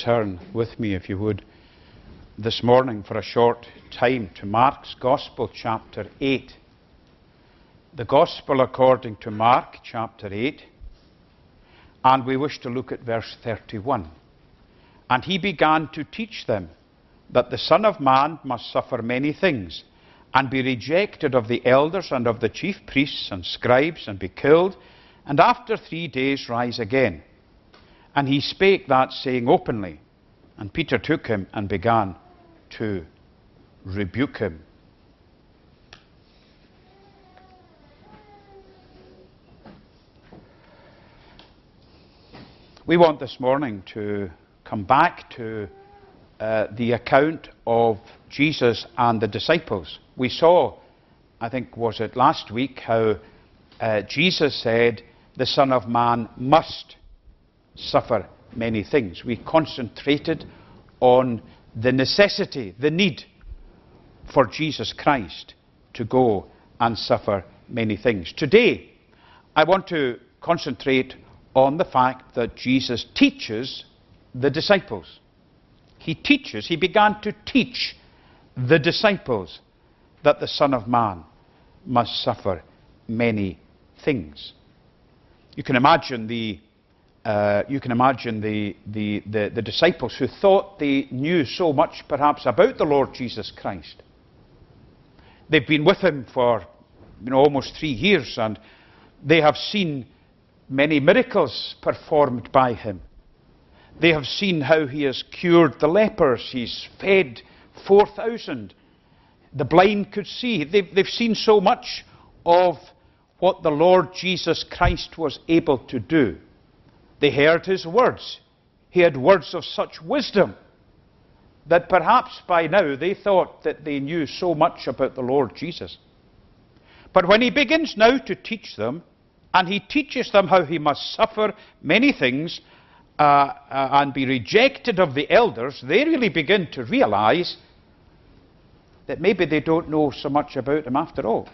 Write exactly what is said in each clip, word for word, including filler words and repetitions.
turn with me, if you would, this morning for a short time to Mark's Gospel, chapter eight. The Gospel according to Mark, chapter eight. And we wish to look at verse thirty-one. And he began to teach them that the Son of Man must suffer many things, and be rejected of the elders and of the chief priests and scribes, and be killed, and after three days rise again. And he spake that saying openly. And Peter took him and began to rebuke him. We want this morning to come back to uh, the account of Jesus and the disciples. We saw, I think, was it last week, how uh, Jesus said, the Son of Man must suffer many things. We concentrated on the necessity, the need for Jesus Christ to go and suffer many things. Today, I want to concentrate on the fact that Jesus teaches the disciples. He teaches, he began to teach the disciples that the Son of Man must suffer many things. You can imagine the uh, you can imagine the, the, the, the disciples who thought they knew so much perhaps about the Lord Jesus Christ. They've been with him for you know almost three years and they have seen many miracles performed by him. They have seen how he has cured the lepers. He's fed four thousand. The blind could see. They've, they've seen so much of what the Lord Jesus Christ was able to do. They heard his words. He had words of such wisdom that perhaps by now they thought that they knew so much about the Lord Jesus. But when he begins now to teach them, and he teaches them how he must suffer many things uh, uh, and be rejected of the elders, they really begin to realize that maybe they don't know so much about him after all.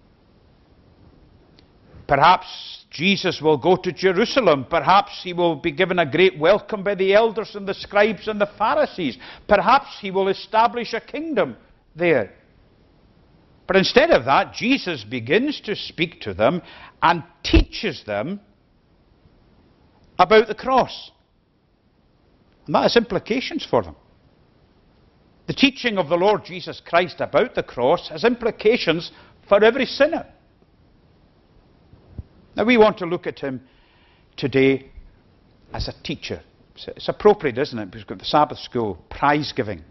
Perhaps Jesus will go to Jerusalem. Perhaps he will be given a great welcome by the elders and the scribes and the Pharisees. Perhaps he will establish a kingdom there. But instead of that, Jesus begins to speak to them and teaches them about the cross. And that has implications for them. The teaching of the Lord Jesus Christ about the cross has implications for every sinner. Now we want to look at him today as a teacher. It's appropriate, isn't it? Because we've got the Sabbath school prize giving.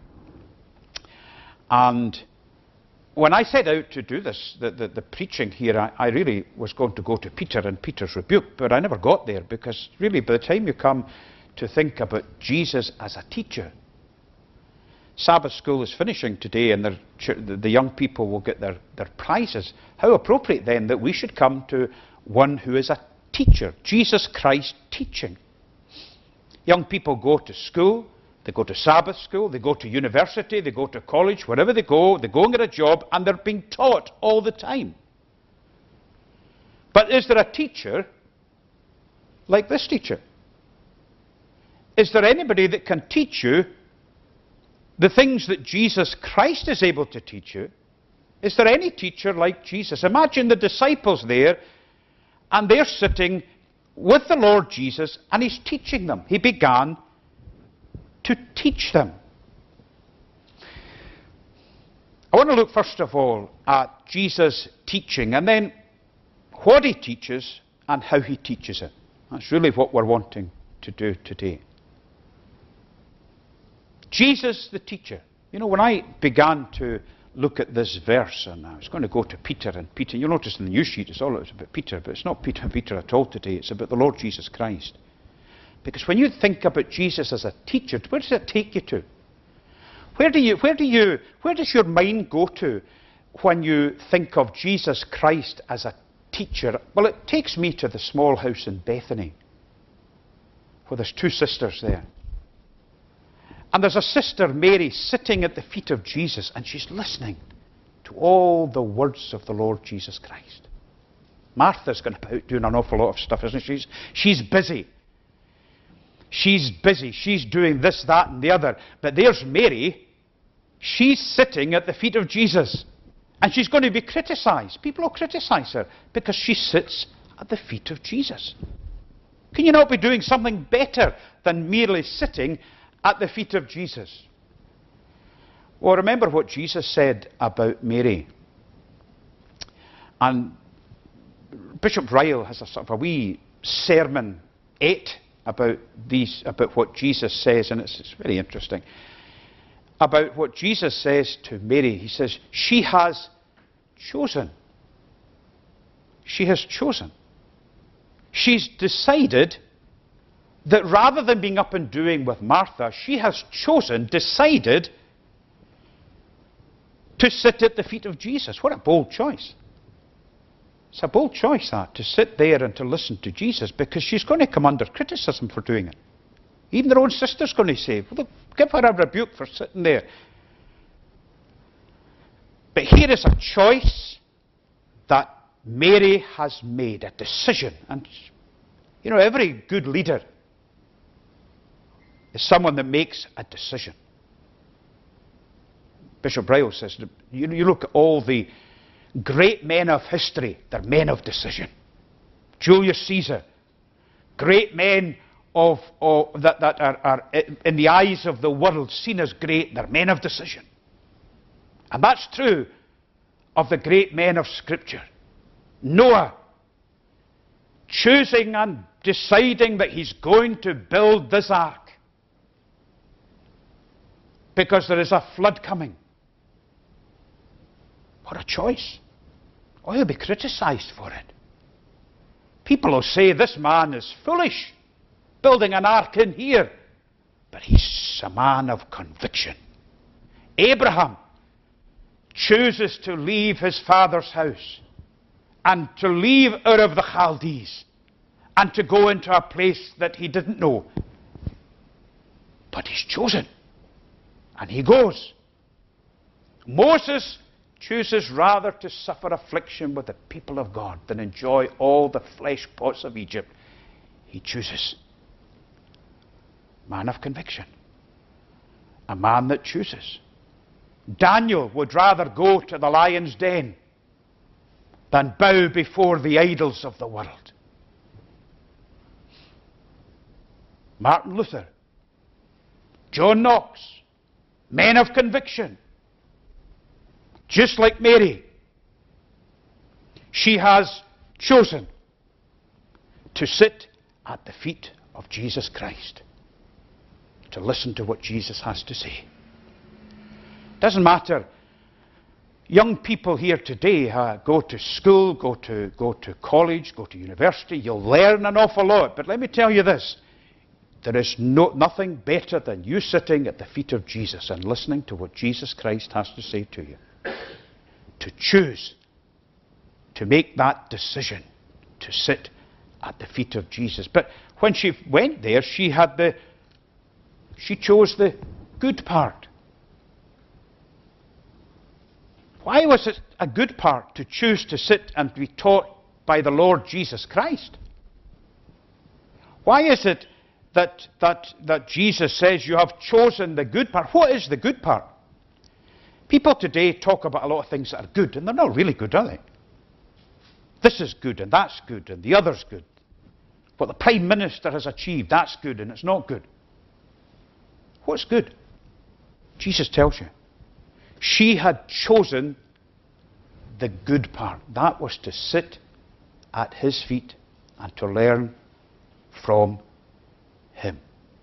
And when I set out to do this, the, the, the preaching here, I, I really was going to go to Peter and Peter's rebuke, but I never got there because really by the time you come to think about Jesus as a teacher, Sabbath school is finishing today and the, the young people will get their, their prizes. How appropriate then that we should come to one who is a teacher, Jesus Christ teaching. Young people go to school, they go to Sabbath school, they go to university, they go to college, wherever they go, they go and get a job, and they're being taught all the time. But is there a teacher like this teacher? Is there anybody that can teach you the things that Jesus Christ is able to teach you? Is there any teacher like Jesus? Imagine the disciples there, and they're sitting with the Lord Jesus, and he's teaching them. He began to teach them. I want to look first of all at Jesus' teaching, and then what he teaches and how he teaches it. That's really what we're wanting to do today. Jesus the teacher. You know, when I began to look at this verse, and I was going to go to Peter, and Peter, you'll notice in the news sheet it's all about Peter, but it's not Peter and Peter at all today, it's about the Lord Jesus Christ. Because when you think about Jesus as a teacher, where does it take you to? Where do you, where do you, where does your mind go to when you think of Jesus Christ as a teacher? Well, it takes me to the small house in Bethany, where there's two sisters there. And there's a sister, Mary, sitting at the feet of Jesus, and she's listening to all the words of the Lord Jesus Christ. Martha's going about doing an awful lot of stuff, isn't she? She's, she's busy. She's busy. She's doing this, that, and the other. But there's Mary. She's sitting at the feet of Jesus. And she's going to be criticized. People will criticize her because she sits at the feet of Jesus. Can you not be doing something better than merely sitting at the feet of Jesus? Well, remember what Jesus said about Mary. And Bishop Ryle has a sort of a wee sermon eight about these, about what Jesus says, and it's, it's very interesting. About what Jesus says to Mary. He says, she has chosen. She has chosen. She's decided that rather than being up and doing with Martha, she has chosen, decided to sit at the feet of Jesus. What a bold choice. It's a bold choice, that, to sit there and to listen to Jesus, because she's going to come under criticism for doing it. Even her own sister's going to say, well, give her a rebuke for sitting there. But here is a choice that Mary has made, a decision. And, you know, every good leader is someone that makes a decision. Bishop Ryle says, you, you look at all the great men of history, they're men of decision. Julius Caesar, great men of, of that, that are, are, in the eyes of the world, seen as great, they're men of decision. And that's true of the great men of Scripture. Noah, choosing and deciding that he's going to build this ark because there is a flood coming. What a choice. Oh, he'll be criticized for it. People will say, this man is foolish, building an ark in here. But he's a man of conviction. Abraham chooses to leave his father's house and to leave out of the Chaldees and to go into a place that he didn't know. But he's chosen. And he goes. Moses chooses rather to suffer affliction with the people of God than enjoy all the flesh pots of Egypt. He chooses. Man of conviction. A man that chooses. Daniel would rather go to the lion's den than bow before the idols of the world. Martin Luther, John Knox, men of conviction. Just like Mary, she has chosen to sit at the feet of Jesus Christ, to listen to what Jesus has to say. Doesn't matter. Young people here today uh, go to school, go to, go to college, go to university. You'll learn an awful lot. But let me tell you this. There is no, nothing better than you sitting at the feet of Jesus and listening to what Jesus Christ has to say to you. To choose, to make that decision, to sit at the feet of Jesus. But when she went there, she had the, she chose the good part. Why was it a good part to choose to sit and be taught by the Lord Jesus Christ? Why is it that, that, that Jesus says you have chosen the good part? What is the good part? People today talk about a lot of things that are good, and they're not really good, are they? This is good, and that's good, and the other's good. What the Prime Minister has achieved, that's good, and it's not good. What's good? Jesus tells you. She had chosen the good part. That was to sit at his feet and to learn from him.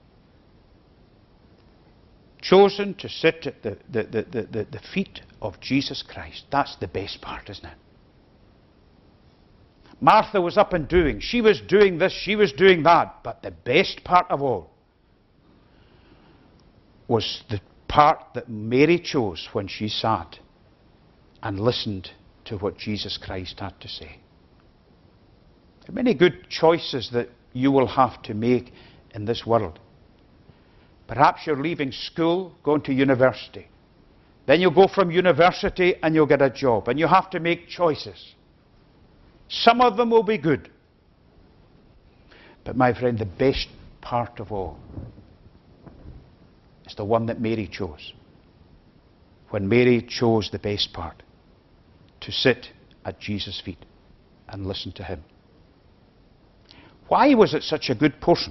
Chosen to sit at the, the, the, the, the, the feet of Jesus Christ. That's the best part, isn't it? Martha was up and doing. She was doing this, she was doing that. But the best part of all was the part that Mary chose when she sat and listened to what Jesus Christ had to say. There are many good choices that you will have to make in this world. Perhaps you're leaving school, going to university. Then you'll go from university and you'll get a job. And you have to make choices. Some of them will be good. But my friend, the best part of all is the one that Mary chose. When Mary chose the best part, to sit at Jesus' feet and listen to him. Why was it such a good portion?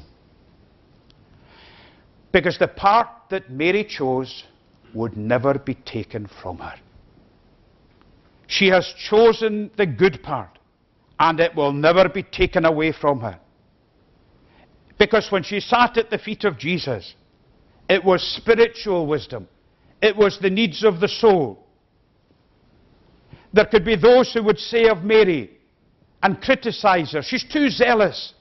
Because the part that Mary chose would never be taken from her. She has chosen the good part, and it will never be taken away from her. Because when she sat at the feet of Jesus, it was spiritual wisdom. It was the needs of the soul. There could be those who would say of Mary and criticize her, she's too zealous.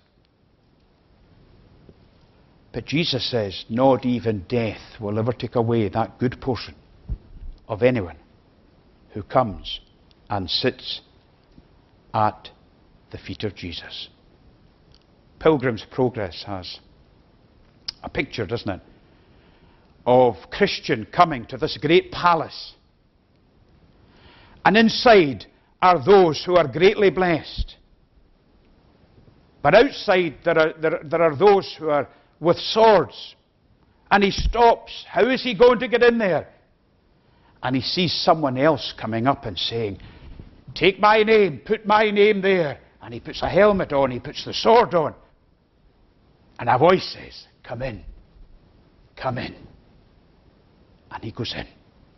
But Jesus says, not even death will ever take away that good portion of anyone who comes and sits at the feet of Jesus. Pilgrim's Progress has a picture, doesn't it, of Christian coming to this great palace. And inside are those who are greatly blessed. But outside there are, there, there are those who are with swords. And he stops. How is he going to get in there? And he sees someone else coming up and saying, take my name, put my name there. And he puts a helmet on, he puts the sword on. And a voice says, come in, come in. And he goes in.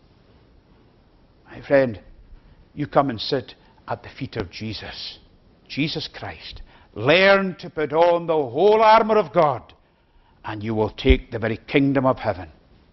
My friend, you come and sit at the feet of Jesus, Jesus Christ. Learn to put on the whole armour of God, and you will take the very kingdom of heaven.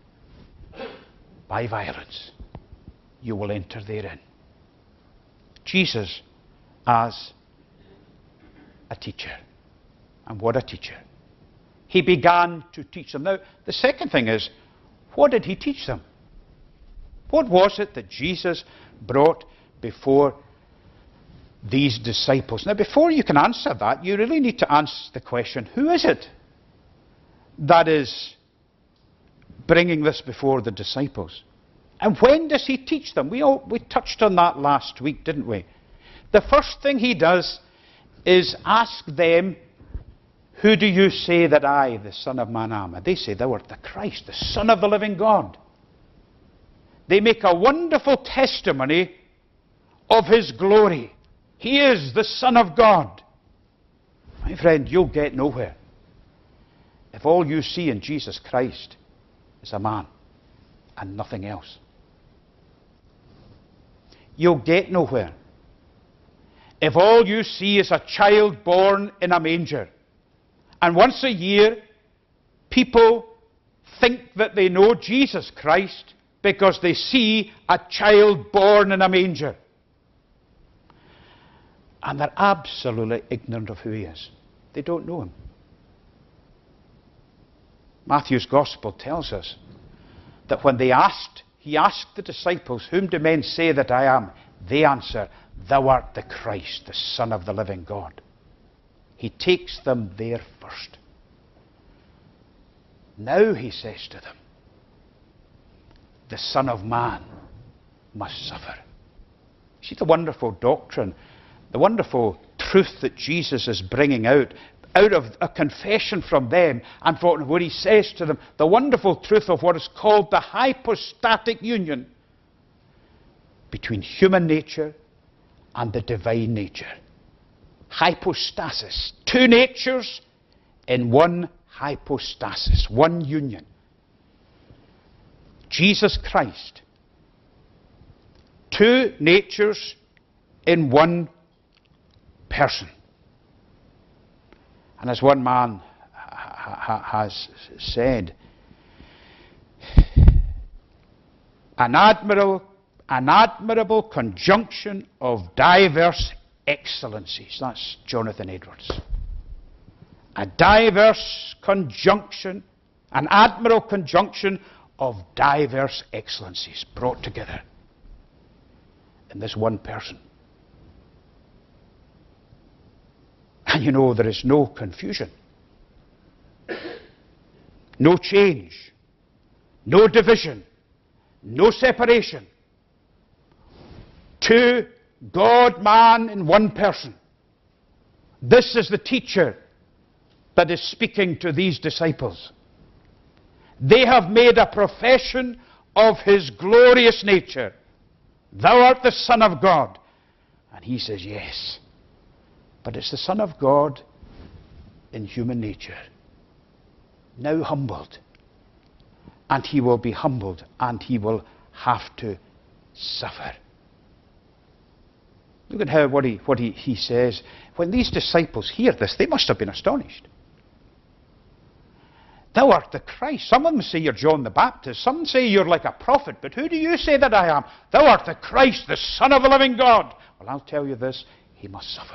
By violence, you will enter therein. Jesus as a teacher. And what a teacher. He began to teach them. Now, the second thing is, what did he teach them? What was it that Jesus brought before these disciples? Now, before you can answer that, you really need to answer the question, who is it that is bringing this before the disciples? And when does he teach them? We, all, we touched on that last week, didn't we? The first thing he does is ask them, who do you say that I, the Son of Man, am? And they say, thou art the Christ, the Son of the living God. They make a wonderful testimony of his glory. He is the Son of God. My friend, you'll get nowhere if all you see in Jesus Christ is a man and nothing else. You'll get nowhere if all you see is a child born in a manger. And once a year, people think that they know Jesus Christ because they see a child born in a manger. And they're absolutely ignorant of who he is. They don't know him. Matthew's Gospel tells us that when they asked, he asked the disciples, whom do men say that I am? They answer, thou art the Christ, the Son of the living God. He takes them there first. Now he says to them, the Son of Man must suffer. See the wonderful doctrine, the wonderful truth that Jesus is bringing out, out of a confession from them, and for what he says to them, the wonderful truth of what is called the hypostatic union between human nature and the divine nature. Hypostasis. Two natures in one hypostasis, one union. Jesus Christ. Two natures in one person. And as one man ha- has said, an admirable, an admirable conjunction of diverse excellencies. That's Jonathan Edwards. A diverse conjunction, an admirable conjunction of diverse excellencies brought together in this one person. And you know, there is no confusion, no change, no division, no separation. Two God, man in one person. This is the teacher that is speaking to these disciples. They have made a profession of his glorious nature. Thou art the Son of God. And he says, yes. But it's the Son of God in human nature, now humbled. And he will be humbled, and he will have to suffer. Look at how what he what he, he says. When these disciples hear this, they must have been astonished. Thou art the Christ. Some of them say you're John the Baptist. Some say you're like a prophet. But who do you say that I am? Thou art the Christ, the Son of the living God. Well, I'll tell you this, he must suffer.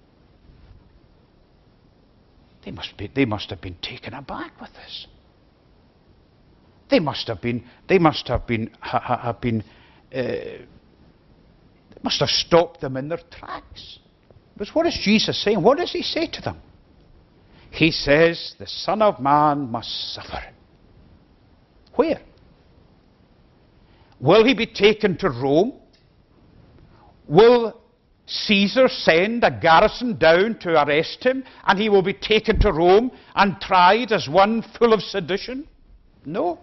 They must be, they must have been taken aback with this. They must have been, they must have been, ha, ha, have been, uh, it must have stopped them in their tracks. But what is Jesus saying? What does he say to them? He says, the Son of Man must suffer. Where? Will he be taken to Rome? Will Caesar send a garrison down to arrest him, and he will be taken to Rome and tried as one full of sedition? No.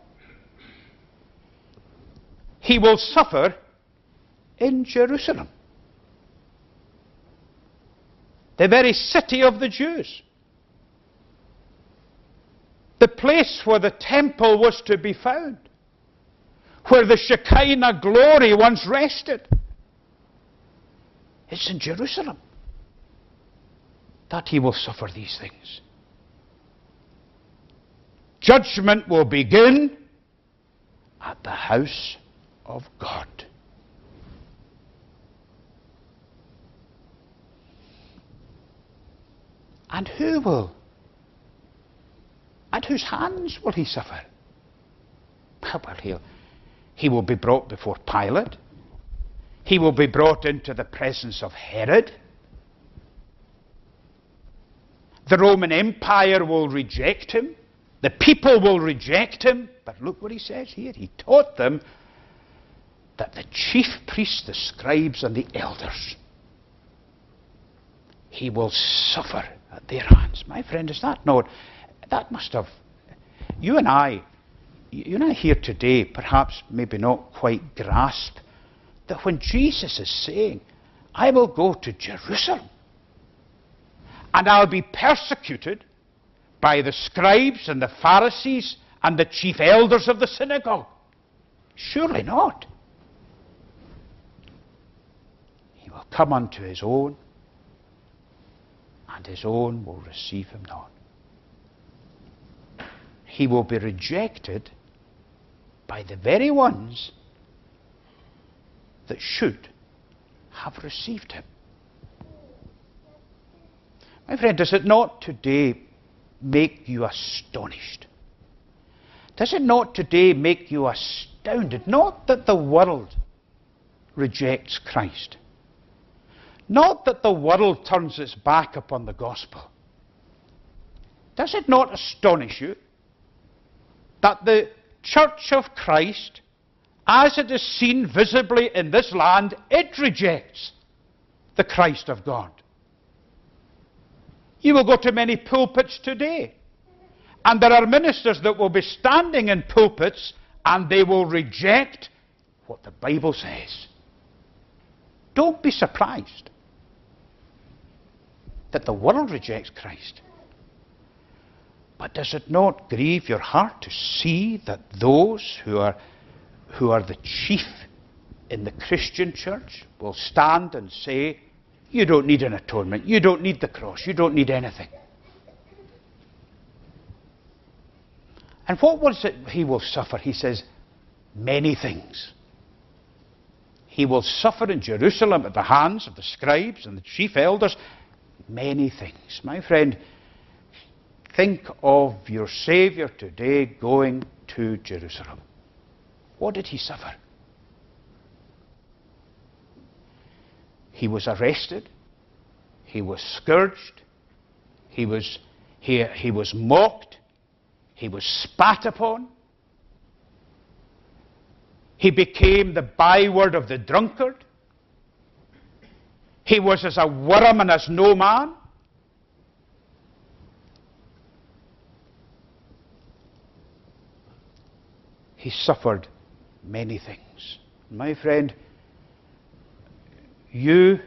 He will suffer in Jerusalem, the very city of the Jews, the place where the temple was to be found, where the Shekinah glory once rested. It's in Jerusalem that he will suffer these things. Judgment will begin at the house of God. And who will? At whose hands will he suffer? Well, he'll, he will be brought before Pilate. He will be brought into the presence of Herod. The Roman Empire will reject him. The people will reject him. But look what he says here. He taught them that the chief priests, the scribes, and the elders, he will suffer at their hands. My friend, is that not? That must have. You and I, you and I here today, perhaps maybe not quite grasp that when Jesus is saying, I will go to Jerusalem and I'll be persecuted by the scribes and the Pharisees and the chief elders of the synagogue. Surely not. He will come unto his own, and his own will receive him not. He will be rejected by the very ones that should have received him. My friend, does it not today make you astonished? Does it not today make you astounded? Not that the world rejects Christ. Not that the world turns its back upon the gospel. Does it not astonish you that the Church of Christ, as it is seen visibly in this land, it rejects the Christ of God? You will go to many pulpits today, and there are ministers that will be standing in pulpits and they will reject what the Bible says. Don't be surprised that the world rejects Christ. But does it not grieve your heart to see that those who are, who are the chief in the Christian church will stand and say, you don't need an atonement, you don't need the cross, you don't need anything? And what was it he will suffer? He says, many things. He will suffer in Jerusalem at the hands of the scribes and the chief elders. Many things. My friend, think of your Saviour today going to Jerusalem. What did he suffer? He was arrested. He was scourged. He was, he, he was mocked. He was spat upon. He became the byword of the drunkard. He was as a worm and as no man. He suffered many things. My friend, you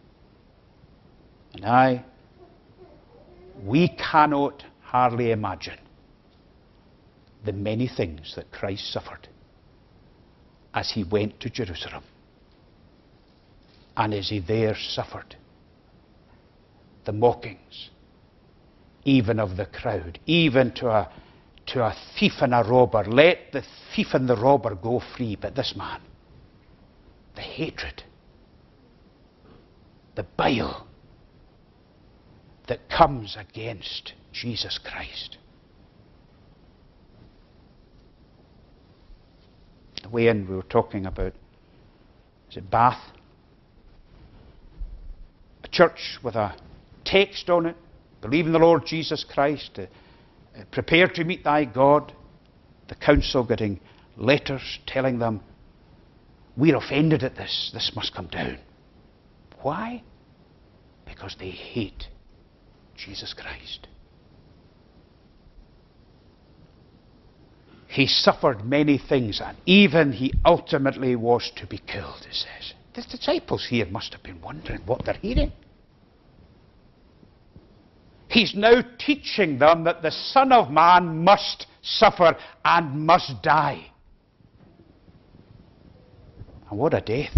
and I, we cannot hardly imagine the many things that Christ suffered as he went to Jerusalem and as he there suffered the mockings, even of the crowd, even to a, to a thief and a robber. Let the thief and the robber go free, but this man, the hatred, the bile that comes against Jesus Christ. The way in, we were talking about, is it Bath? A church with a text on it, believe in the Lord Jesus Christ, uh, uh, prepare to meet thy God. The council getting letters telling them, we're offended at this, this must come down. Why? Because they hate Jesus Christ. He suffered many things, and even he ultimately was to be killed, it says. The disciples here must have been wondering what they're hearing. He's now teaching them that the Son of Man must suffer and must die. And what a death.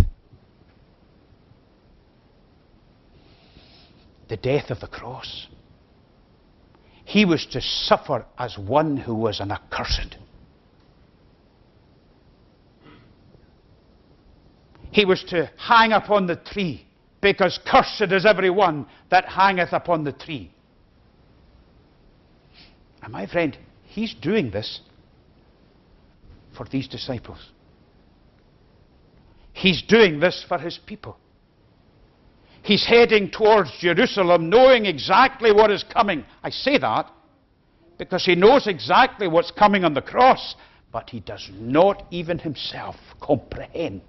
The death of the cross. He was to suffer as one who was an accursed. He was to hang upon the tree, because cursed is every one that hangeth upon the tree. And my friend, he's doing this for these disciples. He's doing this for his people. He's heading towards Jerusalem knowing exactly what is coming. I say that because he knows exactly what's coming on the cross, but he does not even himself comprehend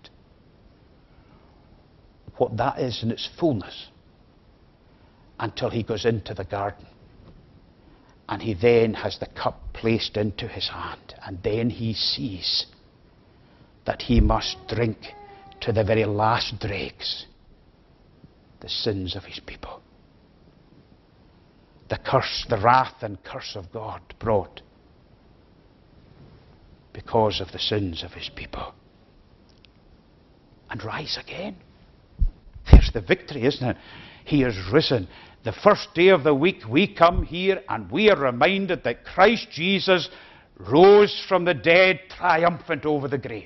what that is in its fullness until he goes into the garden. And he then has the cup placed into his hand. And then he sees that he must drink to the very last dregs the sins of his people. The curse, the wrath and curse of God brought because of the sins of his people. And rise again. There's the victory, isn't it? He has risen. The first day of the week we come here and we are reminded that Christ Jesus rose from the dead triumphant over the grave.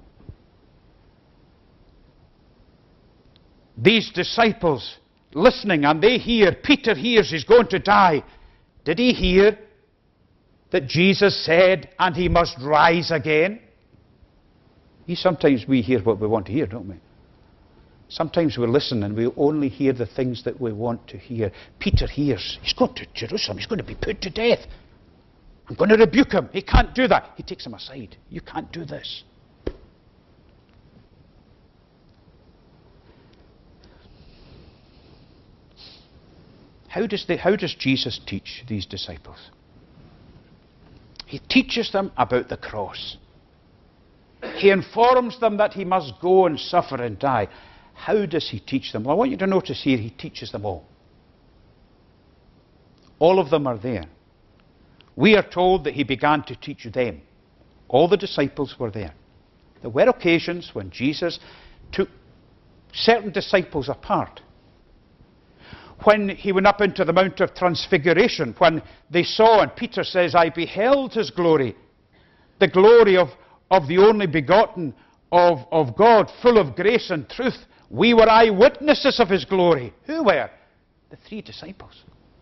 These disciples listening, and they hear, Peter hears he's going to die. Did he hear that Jesus said, and he must rise again? You, sometimes we hear what we want to hear, don't we? Sometimes we listen and we only hear the things that we want to hear. Peter hears, he's going to Jerusalem, he's going to be put to death. I'm going to rebuke him. He can't do that. He takes him aside. You can't do this. How does, they, how does Jesus teach these disciples? He teaches them about the cross. He informs them that he must go and suffer and die. How does he teach them? Well, I want you to notice here, he teaches them all. All of them are there. We are told that he began to teach them. All the disciples were there. There were occasions when Jesus took certain disciples apart. When he went up into the Mount of Transfiguration, when they saw, and Peter says, I beheld his glory, the glory of, of the only begotten of, of God, full of grace and truth. We were eyewitnesses of his glory. Who were? The three disciples.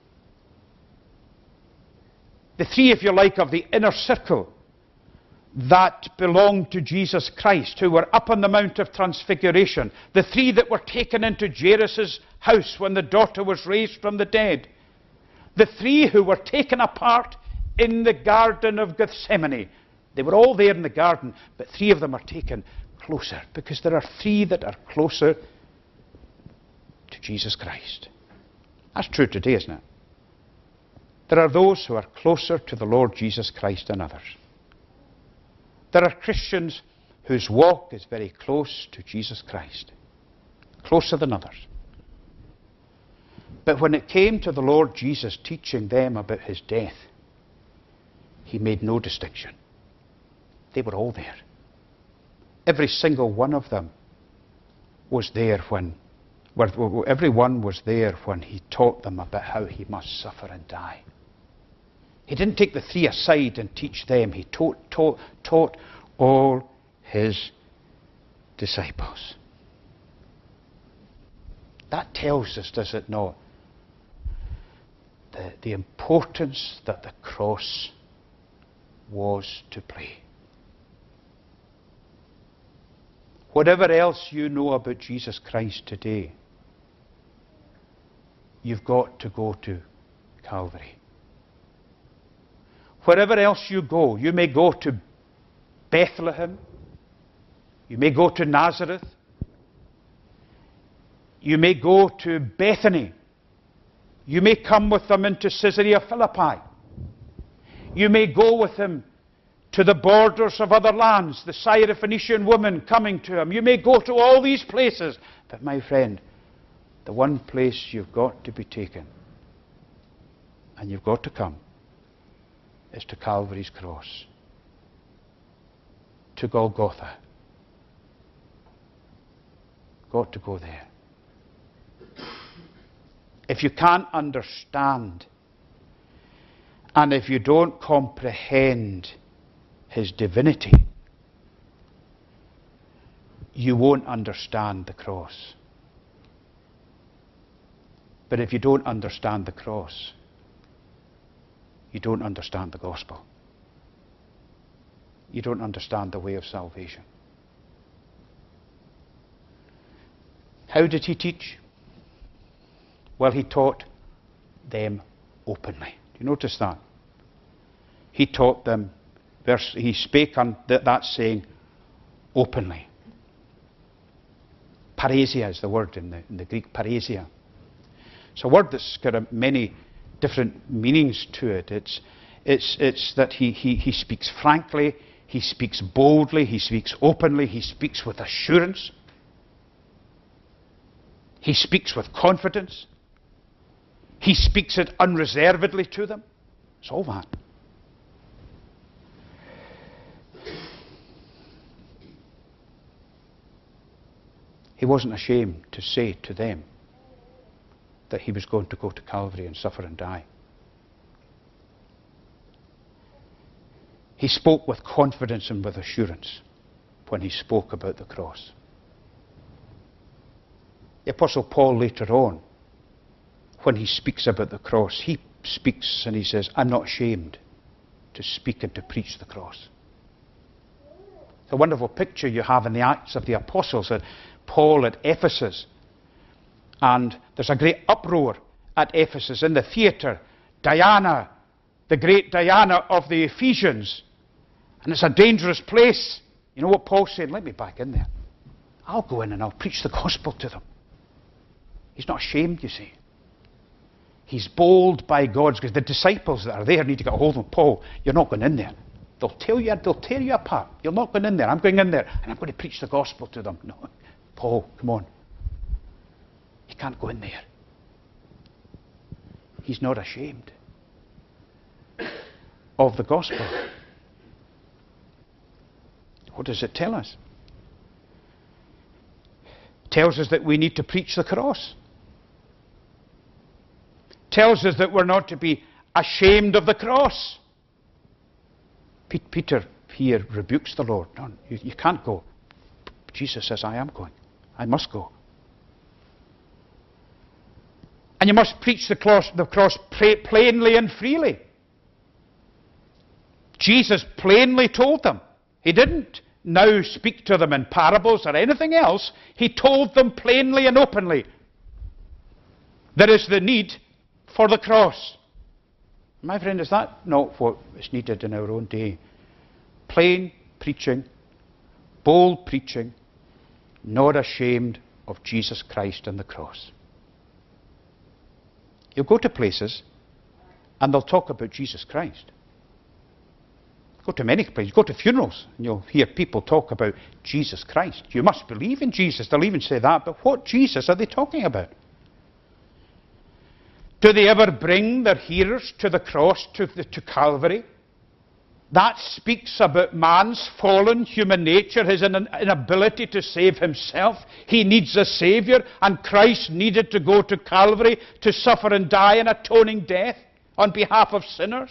The three, if you like, of the inner circle that belonged to Jesus Christ, who were up on the Mount of Transfiguration. The three that were taken into Jairus' house when the daughter was raised from the dead. The three who were taken apart in the Garden of Gethsemane. They were all there in the garden, but three of them are taken closer, because there are three that are closer to Jesus Christ. That's true today, isn't it? There are those who are closer to the Lord Jesus Christ than others. There are Christians whose walk is very close to Jesus Christ, closer than others. But when it came to the Lord Jesus teaching them about his death, he made no distinction. They were all there. Every single one of them was there when, every one was there when he taught them about how he must suffer and die. He didn't take the three aside and teach them. He taught, taught, taught all his disciples. That tells us, does it not, the, the importance that the cross was to play. Whatever else you know about Jesus Christ today, you've got to go to Calvary. Wherever else you go, you may go to Bethlehem, you may go to Nazareth, you may go to Bethany, you may come with them into Caesarea Philippi, you may go with them to the borders of other lands, the Syrophoenician woman coming to him. You may go to all these places, but my friend, the one place you've got to be taken, and you've got to come, is to Calvary's cross, to Golgotha. Got to go there. If you can't understand, and if you don't comprehend his divinity, you won't understand the cross. But if you don't understand the cross, you don't understand the gospel. You don't understand the way of salvation. How did he teach? Well, he taught them openly. Do you notice that? He taught them, verse, he spake on that, that saying openly. Parousia is the word in the, in the Greek, parousia. It's a word that's got a, many different meanings to it. It's, it's, it's that he, he, he speaks frankly, he speaks boldly, he speaks openly, he speaks with assurance, he speaks with confidence, he speaks it unreservedly to them. It's all that. He wasn't ashamed to say to them that he was going to go to Calvary and suffer and die. He spoke with confidence and with assurance when he spoke about the cross. The Apostle Paul later on, when he speaks about the cross, he speaks and he says, I'm not ashamed to speak and to preach the cross. It's a wonderful picture you have in the Acts of the Apostles, that Paul at Ephesus, and there's a great uproar at Ephesus in the theatre. Diana, the great Diana of the Ephesians, and it's a dangerous place. You know what Paul's saying? Let me back in there. I'll go in and I'll preach the gospel to them. He's not ashamed, you see. He's bold by God's grace. The disciples that are there need to get a hold of him. Paul, you're not going in there. They'll tell you, they'll tear you apart. You're not going in there. I'm going in there and I'm going to preach the gospel to them. No, Paul, come on. You can't go in there. He's not ashamed of the gospel. What does it tell us? It tells us that we need to preach the cross. It tells us that we're not to be ashamed of the cross. Peter here rebukes the Lord. No, you, you can't go. Jesus says, I am going. I must go. And you must preach the cross, the cross plainly and freely. Jesus plainly told them. He didn't now speak to them in parables or anything else. He told them plainly and openly. There is the need for the cross. My friend, is that not what is needed in our own day? Plain preaching, bold preaching, not ashamed of Jesus Christ and the cross. You'll go to places and they'll talk about Jesus Christ. Go to many places. Go to funerals, and you'll hear people talk about Jesus Christ. You must believe in Jesus. They'll even say that, but what Jesus are they talking about? Do they ever bring their hearers to the cross, to, the, to Calvary? That speaks about man's fallen human nature, his inability to save himself. He needs a Saviour, and Christ needed to go to Calvary to suffer and die an atoning death on behalf of sinners.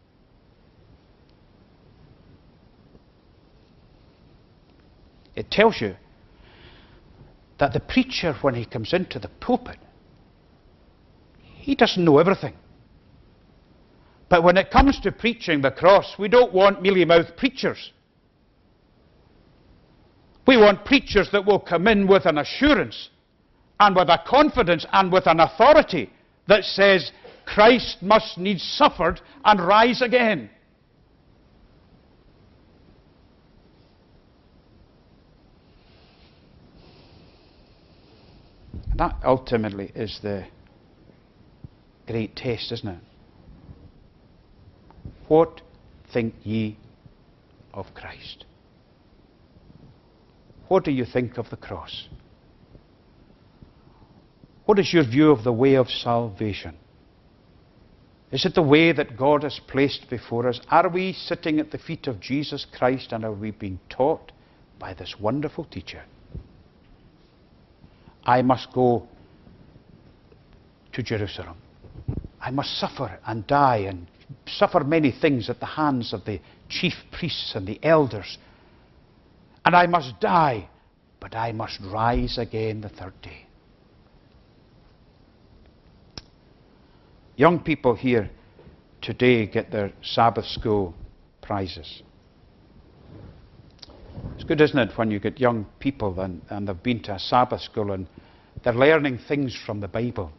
It tells you that the preacher, when he comes into the pulpit, he doesn't know everything. But when it comes to preaching the cross, we don't want mealy-mouthed preachers. We want preachers that will come in with an assurance and with a confidence and with an authority that says Christ must needs suffered and rise again. And that ultimately is the great test, isn't it? What think ye of Christ? What do you think of the cross? What is your view of the way of salvation? Is it the way that God has placed before us? Are we sitting at the feet of Jesus Christ, and are we being taught by this wonderful teacher? I must go to Jerusalem. I must suffer and die and suffer many things at the hands of the chief priests and the elders. And I must die, but I must rise again the third day. Young people here today get their Sabbath school prizes. It's good, isn't it, when you get young people and, and they've been to a Sabbath school and they're learning things from the Bible.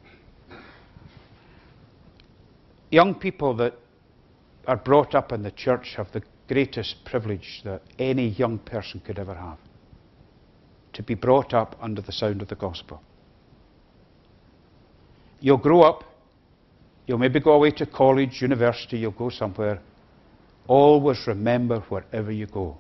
Young people that are brought up in the church have the greatest privilege that any young person could ever have. To be brought up under the sound of the gospel. You'll grow up, you'll maybe go away to college, university, you'll go somewhere. Always remember wherever you go,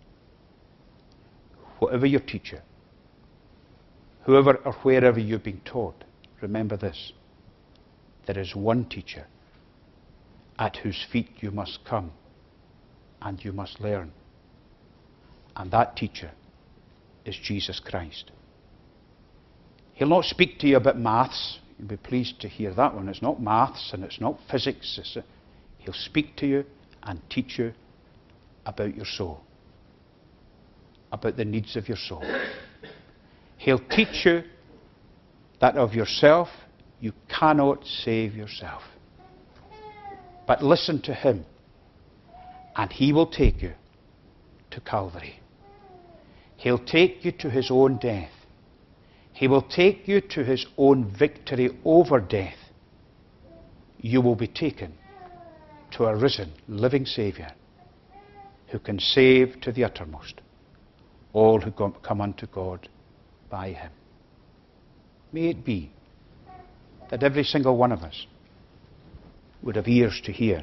whatever your teacher, whoever or wherever you've been taught, remember this. There is one teacher at whose feet you must come and you must learn. And that teacher is Jesus Christ. He'll not speak to you about maths. You'll be pleased to hear that one. It's not maths and it's not physics. It's a, he'll speak to you and teach you about your soul, about the needs of your soul. He'll teach you that of yourself you cannot save yourself. But listen to him, and he will take you to Calvary. He'll take you to his own death. He will take you to his own victory over death. You will be taken to a risen, living Saviour who can save to the uttermost all who come unto God by him. May it be that every single one of us would have ears to hear,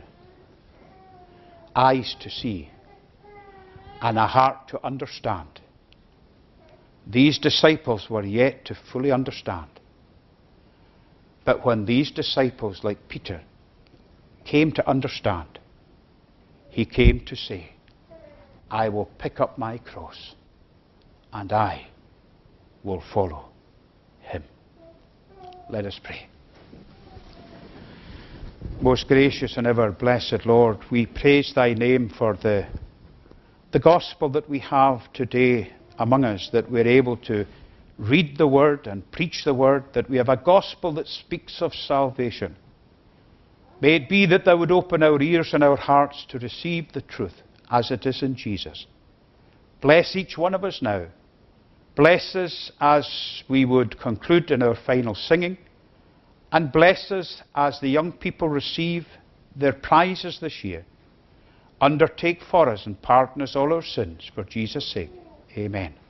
eyes to see, and a heart to understand. These disciples were yet to fully understand. But when these disciples, like Peter, came to understand, he came to say, I will pick up my cross and I will follow him. Let us pray. Most gracious and ever blessed Lord, we praise thy name for the, the gospel that we have today among us, that we're able to read the word and preach the word, that we have a gospel that speaks of salvation. May it be that thou would open our ears and our hearts to receive the truth as it is in Jesus. Bless each one of us now. Bless us as we would conclude in our final singing. And bless us as the young people receive their prizes this year. Undertake for us and pardon us all our sins for Jesus' sake. Amen.